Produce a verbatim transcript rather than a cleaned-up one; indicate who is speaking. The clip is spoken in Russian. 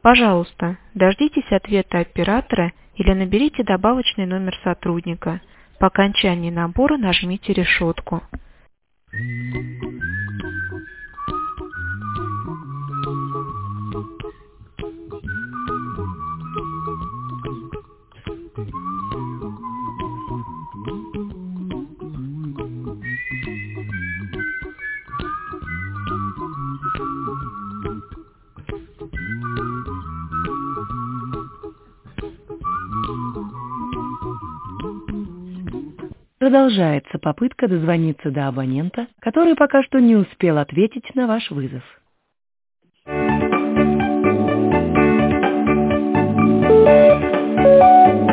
Speaker 1: Пожалуйста, дождитесь ответа оператора или наберите добавочный номер сотрудника. По окончании набора нажмите решетку.
Speaker 2: Продолжается попытка дозвониться до абонента, который пока что не успел ответить на ваш вызов. Thank you.